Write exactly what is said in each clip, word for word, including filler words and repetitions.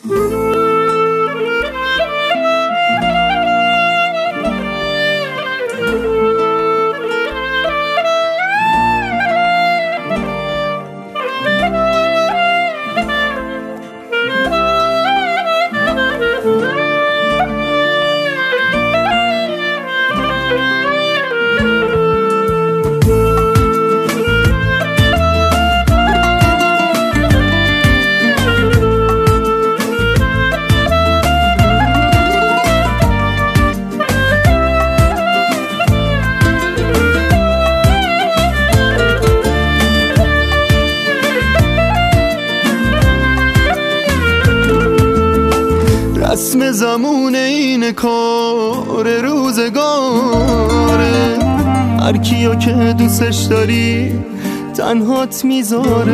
رسم زمون این کار روزگاره، هر کیو که دوستش داری تنهات میذاره.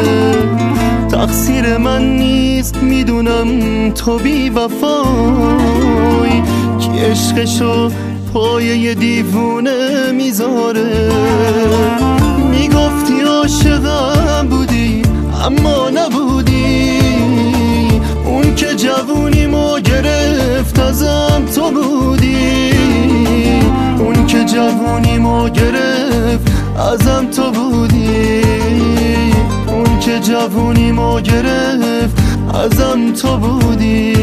تقصیر من نیست میدونم تو بی وفایی، کی عشقشو پایه دیوونه میذاره. میگفتی عاشقم بودی اما نبودی، اون که جوونیمو گرفت ازم تو بودی، اون که جوونیمو گرفت ازم تو بودی، اون که جوونیمو گرفت ازم تو بودی.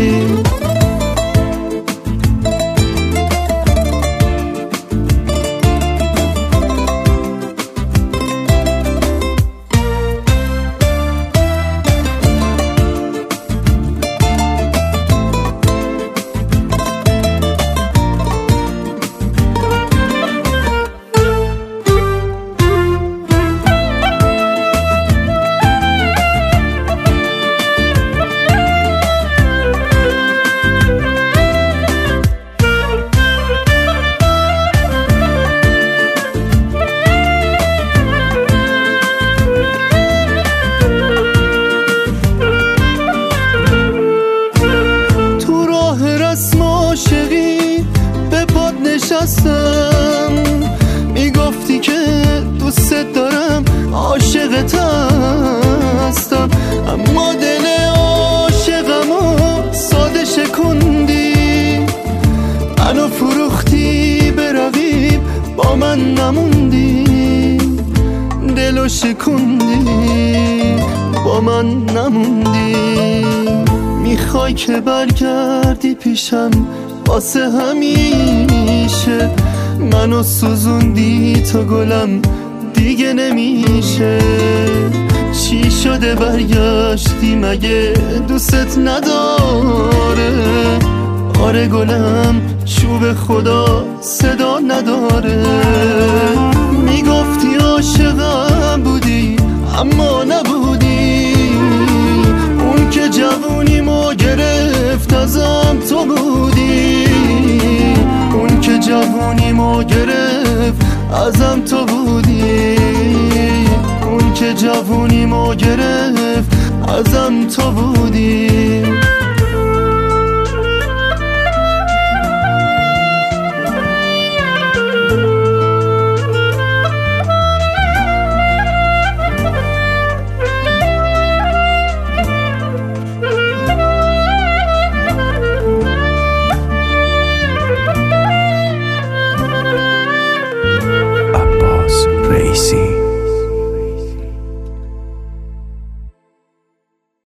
میگفتی که دوست دارم عاشقت هستم، اما دل عاشقمو ساده شکندی. منو فروختی به رقیب با من نموندی، دلو شکندی با من نموندی. میخوای که برگردی پیشم واسه همیشه، منو سوزوندی تا گلم دیگه نمیشه. چی شده برگشتی مگه دوست نداره؟ آره گلم چوب خدا صدا نداره. میگفتی عاشقم بودی اما نبودی، اون که جوونیمو گرفت ازم تو بودی، اون که جوونیمو گرفت ازم تو بودی، اون که جوونیمو گرفت ازم تو بودی.